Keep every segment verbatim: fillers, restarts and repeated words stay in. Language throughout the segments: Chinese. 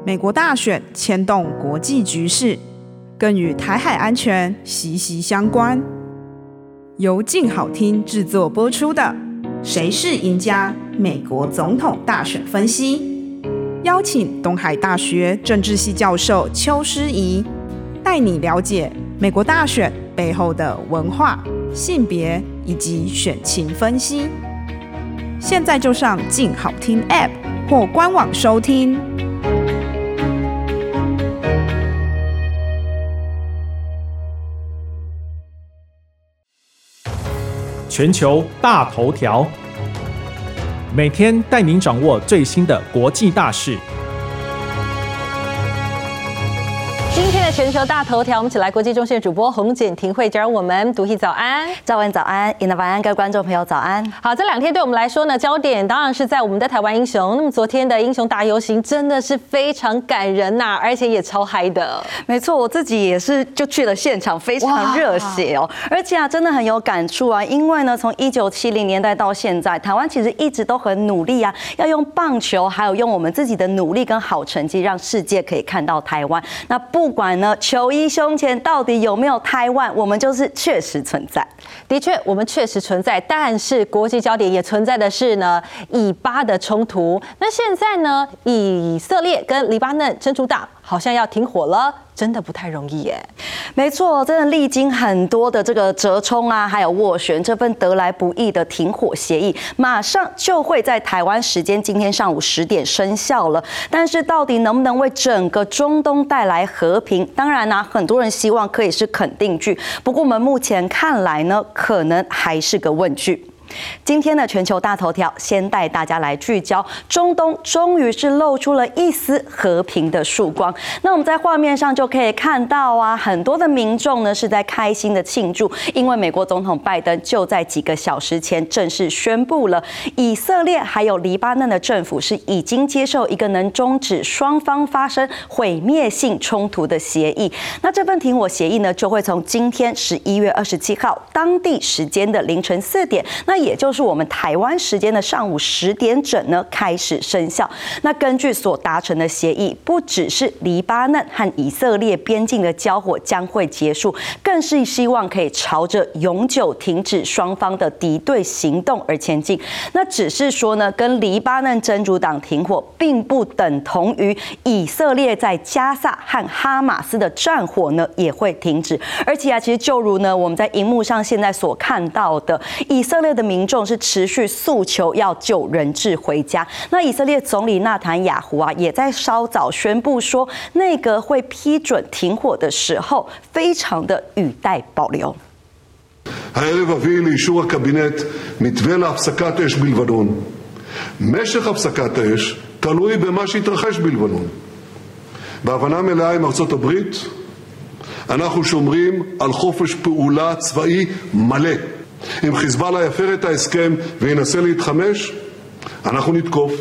美国大选牵动国际局势，更与台海安全息息相关。由静好听制作播出的《谁是赢家？美国总统大选分析》，邀请东海大学政治系教授邱诗怡，带你了解美国大选背后的文化、性别以及选情分析。现在就上静好听 App 或官网收听。 全球大头条，每天带您掌握最新的国际大事。 今天的全球大头条，我们一起来国际中心的主播洪简婷会教我们读戏早安， 赵文早安，尹的晚安，各位观众朋友早安。 好，这两天对我们来说呢，焦点当然是在我们的台湾英雄。那么昨天的英雄大游行真的是非常感人呐、啊，而且也超嗨的。 没错，我自己也是就去了现场，非常热血哦，而且啊，真的很有感触啊，因为呢，从一九七零年代到现在，台湾其实一直都很努力啊，要用棒球，还有用我们自己的努力跟好成绩，让世界可以看到台湾。那不管呢，球衣胸前到底有没有台湾，我们就是确实存在。 的确，我们确实存在，但是国际焦点也存在的是呢，以巴的冲突。那现在呢，以色列跟黎巴嫩真主党好像要停火了。真的不太容易耶， 没错，真的历经很多的这个折冲啊，还有斡旋，这份得来不易的停火协议，马上就会在台湾时间今天上午十点生效了。但是到底能不能为整个中东带来和平？当然呢、啊，很多人希望可以是肯定句，不过我们目前看来呢，可能还是个问句。今天的全球大头条，先带大家来聚焦中东，终于是露出了一丝和平的曙光。那我们在画面上就可以看到啊，很多的民众呢是在开心的庆祝，因为美国总统拜登就在几个小时前正式宣布了，以色列还有黎巴嫩的政府是已经接受一个能终止双方发生毁灭性冲突的协议。那这份停火协议呢，就会从今天十一月二十七号当地时间的凌晨四点，那也就是我们台湾时间的上午十点整呢开始生效。那根据所达成的协议，不只是黎巴嫩和以色列边境的交火将会结束，更是希望可以朝着永久停止双方的敌对行动而前进。那只是说呢，跟黎巴嫩真主党停火，并不等同于以色列在加萨和哈马斯的战火呢也会停止。而且啊，其实就如呢我们在荧幕上现在所看到的，以色列的民众是持续诉求要救人质回家。那以色列总理纳坦雅胡啊，也在稍早宣布说，内阁会批准停火的时候，非常的语带保留。 הערב אביא לאישור הקבינט מתווה להפסקת אש בלבנון. משך הפסקת האש תלוי במה שיתרחש בלבנון. בהבנה מלאה עם ארצות הברית, אנחנו שומרים על חופש פעולה צבאי מלא. אם חיזבאללה יפר את ההסכם וינסה להתחמש, אנחנו נתקוף.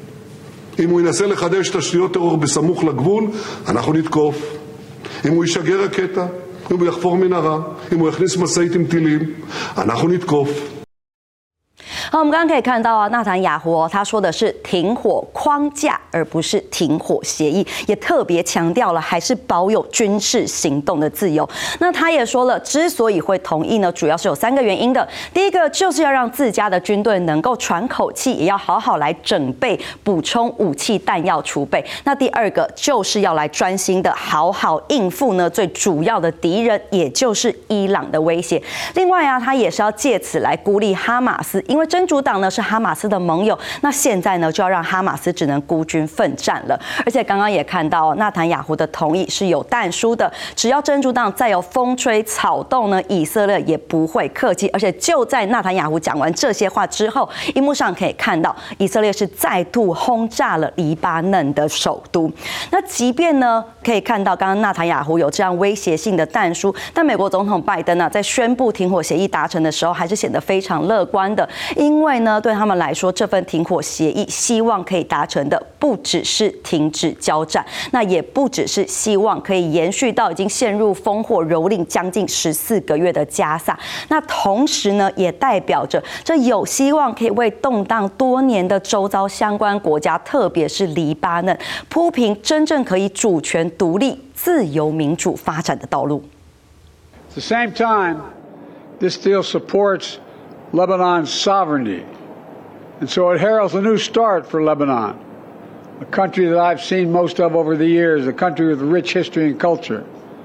אם הוא ינסה לחדש תשתיות טרור בסמוך לגבול, אנחנו נתקוף. אם הוא ישגר רקטה, אם הוא יחפור מנהרה, אם הוא יכניס משאית עם טילים, אנחנו נתקוף. 好，我们刚刚可以看到啊，纳坦雅胡、哦、他说的是停火框架，而不是停火协议，也特别强调了还是保有军事行动的自由。那他也说了，之所以会同意呢，主要是有三个原因的。第一个就是要让自家的军队能够喘口气，也要好好来整备、补充武器弹药储备。那第二个就是要来专心的好好应付呢最主要的敌人，也就是伊朗的威胁。另外啊，他也是要借此来孤立哈马斯，因为真主党呢是哈马斯的盟友，那现在呢就要让哈马斯只能孤军奋战了。而且刚刚也看到纳坦雅胡的同意是有但书的，只要真主党再有风吹草动呢，以色列也不会客气。而且就在纳坦雅胡讲完这些话之后，荧幕上可以看到以色列是再度轰炸了黎巴嫩的首都。那即便呢可以看到刚刚纳坦雅胡有这样威胁性的但书，但美国总统拜登呢在宣布停火协议达成的时候，还是显得非常乐观的。因因为呢，对他们来说，这份停火协议希望可以达成的不只是停止交战，那也不只是希望可以延续到已经陷入烽火蹂躏将近十四个月的加萨，那同时呢，也代表着这有希望可以为动荡多年的周遭相关国家，特别是黎巴嫩，铺平真正可以主权独立、自由民主发展的道路。 At the same time, this deal supports Lebanon's sovereignty, and so it heralds a new start for Lebanon, a country that I've seen most of over the years, a country with rich history and culture.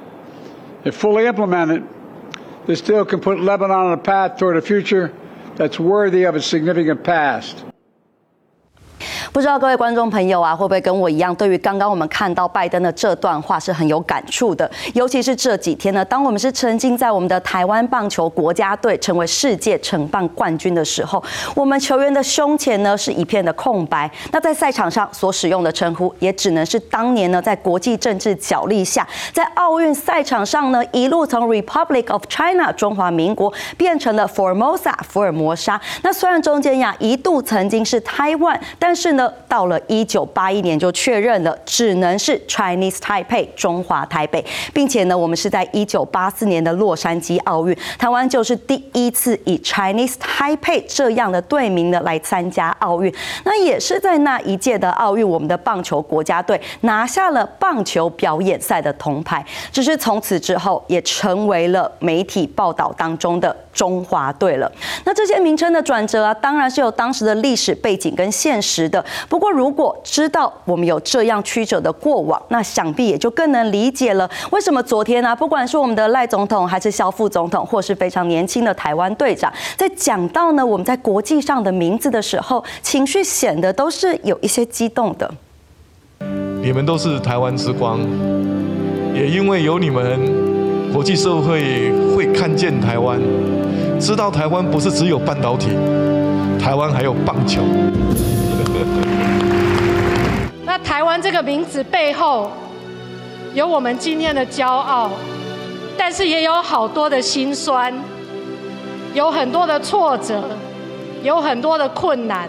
If fully implemented, this deal can put Lebanon on a path toward a future that's worthy of its significant past. 不知道各位观众朋友啊，会不会跟我一样，对于刚刚我们看到拜登的这段话是很有感触的？尤其是这几天呢，当我们是沉浸在我们的台湾棒球国家队成为世界承棒冠军的时候，我们球员的胸前呢是一片的空白。那在赛场上所使用的称呼，也只能是当年呢在国际政治角力下，在奥运赛场上呢一路从 Republic of China 中华民国变成了 Formosa 福尔摩沙。那虽然中间呀一度曾经是 Taiwan， 但是呢到了一九八一年就确认了，只能是 Chinese Taipei 中华台北，并且呢，我们是在一九八四年的洛杉矶奥运，台湾就是第一次以 Chinese Taipei 这样的队名呢来参加奥运。那也是在那一届的奥运，我们的棒球国家队拿下了棒球表演赛的铜牌，只是从此之后也成为了媒体报道当中的中华队了。那这些名称的转折啊，当然是有当时的历史背景跟现实的。不过，如果知道我们有这样曲折的过往，那想必也就更能理解了为什么昨天啊，不管是我们的赖总统，还是萧副总统，或是非常年轻的台湾队长，在讲到呢我们在国际上的名字的时候，情绪显得都是有一些激动的。 你们都是台湾之光，也因为有你们，国际社会会看见台湾，知道台湾不是只有半导体，台湾还有棒球。 那台湾这个名字背后有我们今天的骄傲，但是也有好多的辛酸，有很多的挫折，有很多的困难。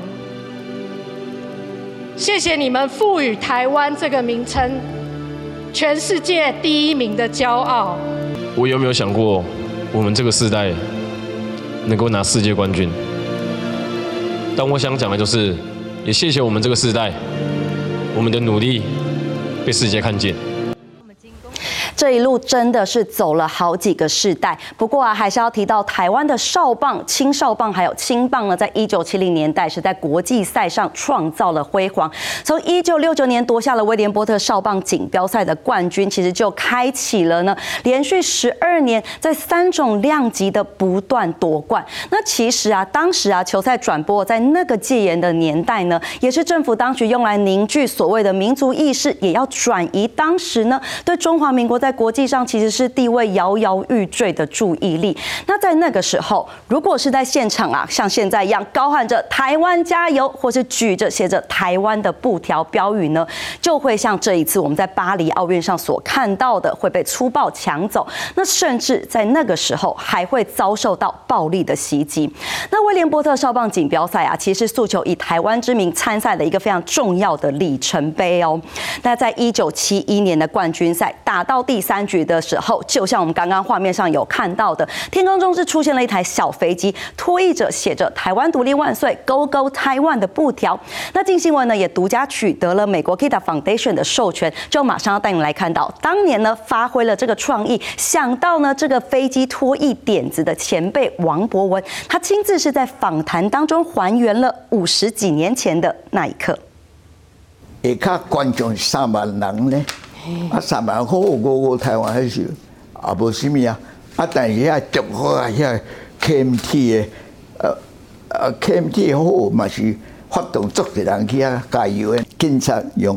谢谢你们赋予台湾这个名称全世界第一名的骄傲。 我有没有想过，我们这个世代能够拿世界冠军？但我想讲的就是，也谢谢我们这个世代，我们的努力被世界看见。 这一路真的是走了好几个世代，不过啊，还是要提到台湾的少棒、青少棒还有青棒呢，在一九七零年代是在国际赛上创造了辉煌。从一九六九年夺下了威廉波特少棒锦标赛的冠军，其实就开启了呢连续十二年在三种量级的不断夺冠。那其实啊，当时啊球赛转播在那个戒严的年代呢，也是政府当局用来凝聚所谓的民族意识，也要转移当时呢对中华民国在国际上其实是地位摇摇欲坠的注意力。那在那个时候，如果是在现场啊，像现在一样高喊着台湾加油，或是举着写着台湾的布条标语呢，就会像这一次我们在巴黎奥运上所看到的，会被粗暴抢走。那甚至在那个时候还会遭受到暴力的袭击。那威廉波特少棒锦标赛啊，其实诉求以台湾之名参赛的一个非常重要的里程碑哦。那在一九七一年的冠军赛打到第三局的时候，就像我们刚刚画面上有看到的，天空中是出现了一台小飞机，拖曳着写着台湾独立万岁 Go Go Taiwan 的布条。那镜新闻呢也独家取得了美国 Kita Foundation 的授权，就马上要带你来看到当年呢发挥了这个创意，想到呢这个飞机拖曳点子的前辈王博文，他亲自是在访谈当中还原了五十几年前的那一刻。 下卡观众三万人呢，啊三万好，我我台湾迄时也无啥物啊，啊但是遐足好啊，遐 K M T 的，呃呃 K M T 好嘛是发动足侪人去遐加油的，警察用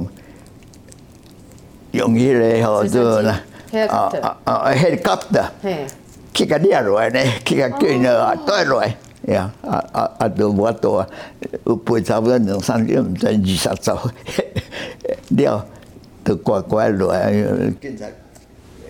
用迄个吼做啦，啊啊啊 helicopter， 去甲掠落来呢，去甲叫了啊带落来。呀，啊啊啊，都无法度啊，有陪差不多两三点，毋知二十走了，都乖乖落来。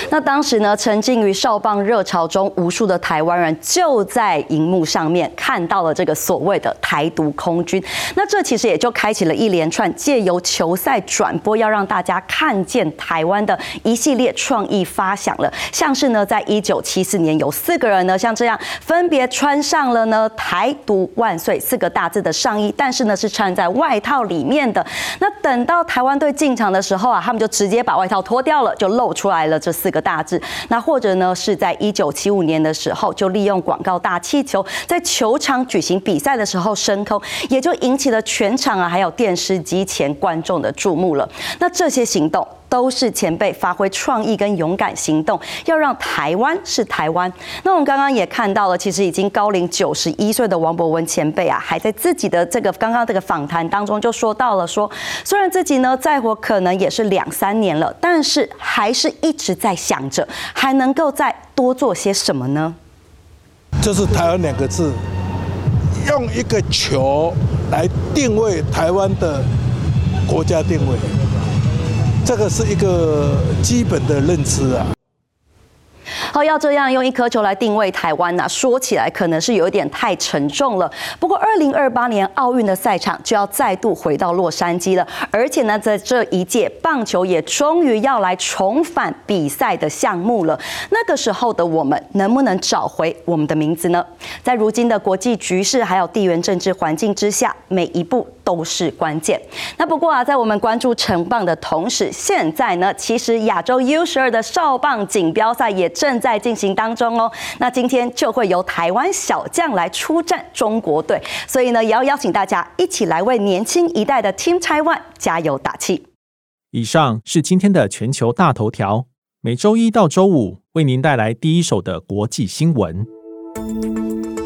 那当时呢，沉浸于少棒热潮中，无数的台湾人就在荧幕上面看到了这个所谓的台独空军。那这其实也就开启了一连串借由球赛转播，要让大家看见台湾的一系列创意发想了。像是呢，在一九七四年有四个人呢，像这样分别穿上了呢台独万岁四个大字的上衣，但是呢是穿在外套里面的。那等到台湾队进场的时候啊，他们就直接把外套脱掉了，就露出来了这四个大字。那或者呢是在一九七五年的时候，就利用广告大气球在球场举行比赛的时候升空，也就引起了全场啊还有电视机前观众的注目了。那这些行动都是前辈发挥创意跟勇敢行动，要让台湾是台湾。那我们刚刚也看到了，其实已经高龄九十一岁的王博文前辈啊，还在自己的这个刚刚这个访谈当中就说到了说，虽然自己呢再活可能也是两三年了，但是还是一直在想着还能够再多做些什么呢？ 就是台湾两个字，用一个球来定位台湾的国家定位。这个是一个基本的认知啊。 好，要这样用一颗球来定位台湾呢、啊，说起来可能是有一点太沉重了。不过，二零二八年奥运的赛场就要再度回到洛杉矶了，而且呢，在这一届棒球也终于要来重返比赛的项目了。那个时候的我们能不能找回我们的名字呢？在如今的国际局势还有地缘政治环境之下，每一步都是关键。那不过啊，在我们关注成棒的同时，现在呢，其实亚洲 U 十二的少棒锦标赛也正在进行当中哦。那今天就会由台湾小将来出战中国队，所以呢，也要邀请大家一起来为年轻一代的 Team Taiwan 加油打气。 以上是今天的全球大头条，每周一到周五为您带来第一手的国际新闻。